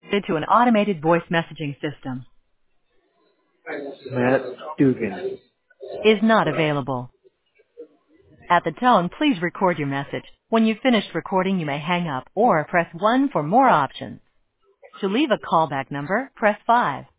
To an automated voice messaging system. Matt Dugan. Is not available. At the tone, please record your message. When you've finished recording, you may hang up or press 1 for more options. To leave a callback number, press 5.